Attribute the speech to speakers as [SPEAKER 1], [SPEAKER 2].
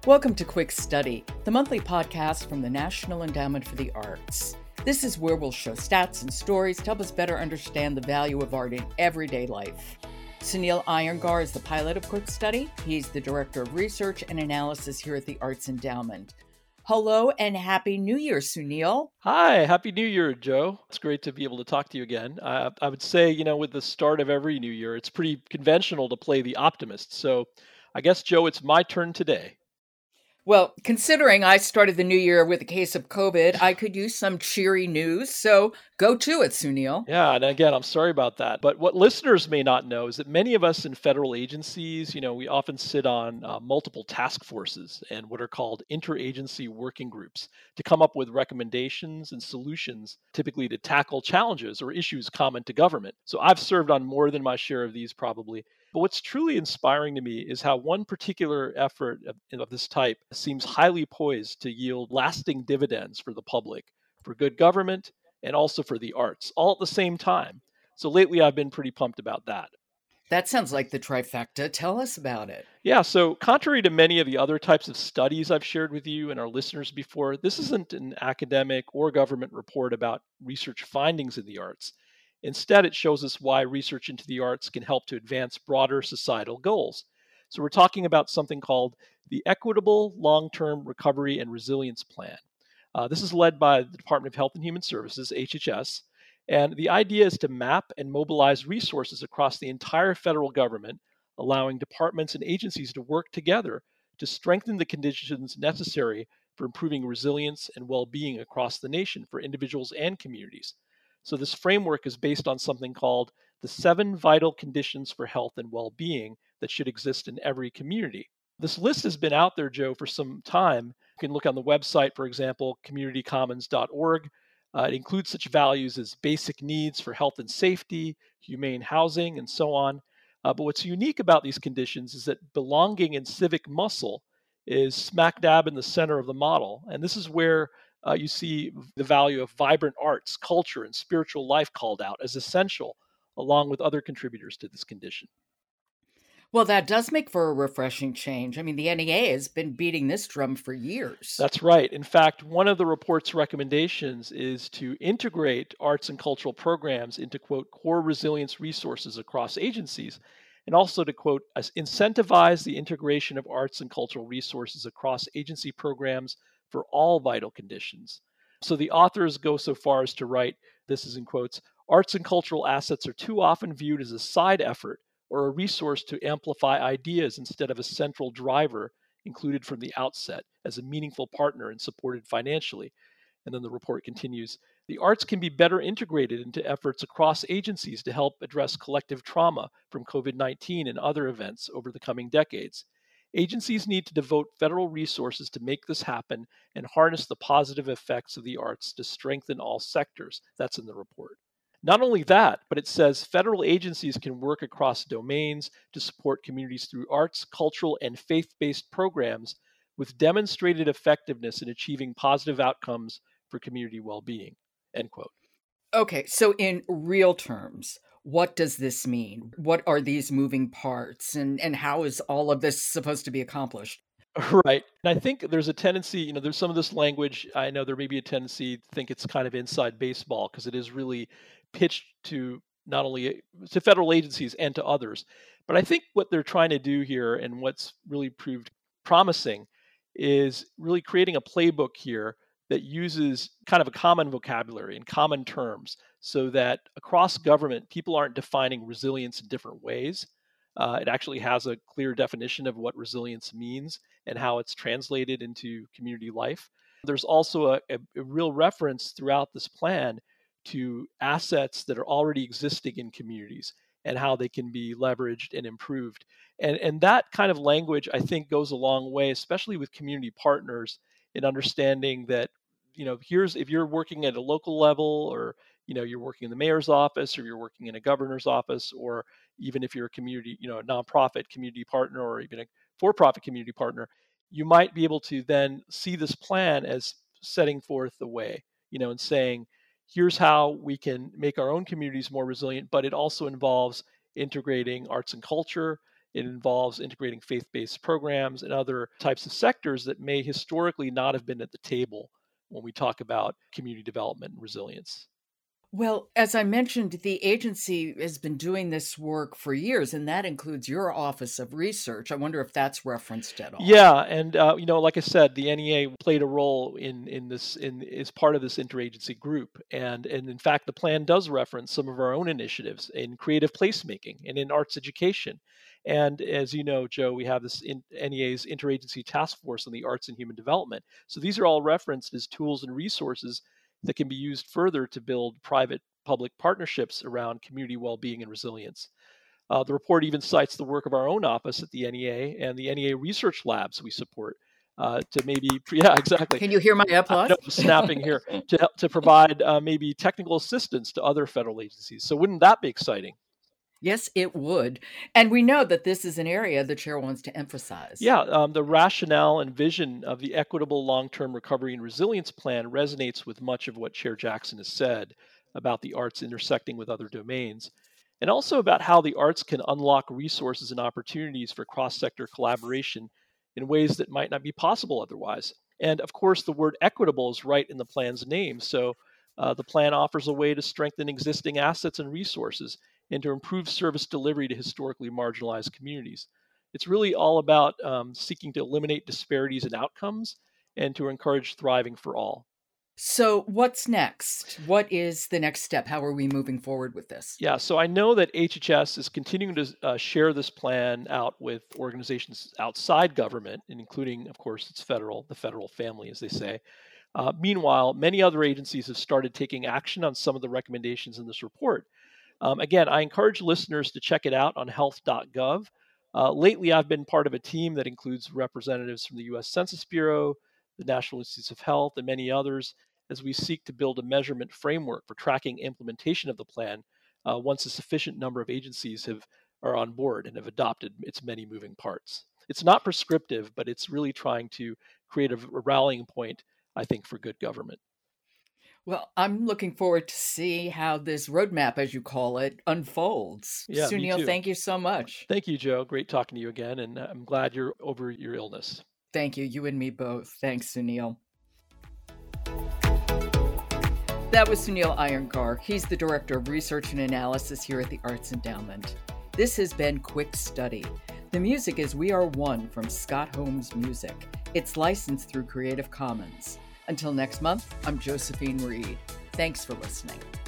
[SPEAKER 1] Welcome to Quick Study, the monthly podcast from the National Endowment for the Arts. This is where we'll show stats and stories to help us better understand the value of art in everyday life. Sunil Iyengar is the pilot of Quick Study. He's the Director of Research and Analysis here at the Arts Endowment. Hello and Happy New Year, Sunil.
[SPEAKER 2] Hi, Happy New Year, Joe. It's great to be able to talk to you again. I would say, with the start of every new year, it's pretty conventional to play the optimist. So I guess, Joe, it's my turn today.
[SPEAKER 1] Well, considering I started the new year with a case of COVID, I could use some cheery news, so go to it, Sunil.
[SPEAKER 2] Yeah, and again, I'm sorry about that. But what listeners may not know is that many of us in federal agencies, we often sit on multiple task forces and what are called interagency working groups to come up with recommendations and solutions, typically to tackle challenges or issues common to government. So I've served on more than my share of these probably. But what's truly inspiring to me is how one particular effort of this type seems highly poised to yield lasting dividends for the public, for good government, and also for the arts, all at the same time. So lately, I've been pretty pumped about that.
[SPEAKER 1] That sounds like the trifecta. Tell us about it.
[SPEAKER 2] Yeah, so contrary to many of the other types of studies I've shared with you and our listeners before, this isn't an academic or government report about research findings in the arts. Instead, it shows us why research into the arts can help to advance broader societal goals. So, we're talking about something called the Equitable Long Term Recovery and Resilience Plan. This is led by the Department of Health and Human Services, HHS, and the idea is to map and mobilize resources across the entire federal government, allowing departments and agencies to work together to strengthen the conditions necessary for improving resilience and well being across the nation for individuals and communities. So, this framework is based on something called the 7 vital conditions for health and well being that should exist in every community. This list has been out there, Joe, for some time. You can look on the website, for example, communitycommons.org. It includes such values as basic needs for health and safety, humane housing, and so on. But what's unique about these conditions is that belonging and civic muscle is smack dab in the center of the model. And this is where you see the value of vibrant arts, culture, and spiritual life called out as essential, along with other contributors to this condition.
[SPEAKER 1] Well, that does make for a refreshing change. I mean, the NEA has been beating this drum for years.
[SPEAKER 2] That's right. In fact, one of the report's recommendations is to integrate arts and cultural programs into, quote, core resilience resources across agencies, and also to, quote, incentivize the integration of arts and cultural resources across agency programs for all vital conditions. So the authors go so far as to write, this is in quotes, arts and cultural assets are too often viewed as a side effort or a resource to amplify ideas instead of a central driver included from the outset as a meaningful partner and supported financially. And then the report continues, the arts can be better integrated into efforts across agencies to help address collective trauma from COVID-19 and other events over the coming decades. Agencies need to devote federal resources to make this happen and harness the positive effects of the arts to strengthen all sectors. That's in the report. Not only that, but it says federal agencies can work across domains to support communities through arts, cultural, and faith-based programs with demonstrated effectiveness in achieving positive outcomes for community well-being, end quote.
[SPEAKER 1] Okay, so in real terms, what does this mean? What are these moving parts and how is all of this supposed to be accomplished?
[SPEAKER 2] Right. And I think there's a tendency, there's some of this language, I know there may be a tendency to think it's kind of inside baseball because it is really pitched to not only to federal agencies and to others. But I think what they're trying to do here and what's really proved promising is really creating a playbook here that uses kind of a common vocabulary and common terms so that across government, people aren't defining resilience in different ways. It actually has a clear definition of what resilience means and how it's translated into community life. There's also a real reference throughout this plan to assets that are already existing in communities and how they can be leveraged and improved. And that kind of language, I think, goes a long way, especially with community partners in understanding that, here's if you're working at a local level or, you're working in the mayor's office or you're working in a governor's office, or even if you're a community, a nonprofit community partner or even a for-profit community partner, you might be able to then see this plan as setting forth the way, and saying, here's how we can make our own communities more resilient, but it also involves integrating arts and culture It involves integrating faith-based programs and other types of sectors that may historically not have been at the table when we talk about community development and resilience.
[SPEAKER 1] Well, as I mentioned, the agency has been doing this work for years, and that includes your Office of Research. I wonder if that's referenced at all.
[SPEAKER 2] Yeah, and like I said, the NEA played a role in this as part of this interagency group, and in fact, the plan does reference some of our own initiatives in creative placemaking and in arts education. And as you know, Joe, we have this NEA's interagency task force on the arts and human development. So these are all referenced as tools and resources that can be used further to build private-public partnerships around community well-being and resilience. The report even cites the work of our own office at the NEA and the NEA research labs we support to maybe, yeah, exactly.
[SPEAKER 1] Can you hear my applause?
[SPEAKER 2] No, snapping here to provide maybe technical assistance to other federal agencies. So wouldn't that be exciting?
[SPEAKER 1] Yes, it would. And we know that this is an area the chair wants to emphasize.
[SPEAKER 2] Yeah, the rationale and vision of the Equitable Long-Term Recovery and Resilience Plan resonates with much of what Chair Jackson has said about the arts intersecting with other domains, and also about how the arts can unlock resources and opportunities for cross-sector collaboration in ways that might not be possible otherwise. And of course, the word equitable is right in the plan's name. So the plan offers a way to strengthen existing assets and resources and to improve service delivery to historically marginalized communities. It's really all about seeking to eliminate disparities in outcomes and to encourage thriving for all.
[SPEAKER 1] So what's next? What is the next step? How are we moving forward with this?
[SPEAKER 2] Yeah, so I know that HHS is continuing to share this plan out with organizations outside government, and including, of course, the federal family, as they say. Meanwhile, many other agencies have started taking action on some of the recommendations in this report. Again, I encourage listeners to check it out on health.gov. Lately, I've been part of a team that includes representatives from the U.S. Census Bureau, the National Institutes of Health, and many others, as we seek to build a measurement framework for tracking implementation of the plan once a sufficient number of agencies are on board and have adopted its many moving parts. It's not prescriptive, but it's really trying to create a rallying point, I think, for good government.
[SPEAKER 1] Well, I'm looking forward to see how this roadmap, as you call it, unfolds.
[SPEAKER 2] Yeah,
[SPEAKER 1] Sunil, thank you so much.
[SPEAKER 2] Thank you, Joe. Great talking to you again, and I'm glad you're over your illness.
[SPEAKER 1] Thank you. You and me both. Thanks, Sunil. That was Sunil Iyengar. He's the Director of Research and Analysis here at the Arts Endowment. This has been Quick Study. The music is We Are One from Scott Holmes Music. It's licensed through Creative Commons. Until next month, I'm Josephine Reed. Thanks for listening.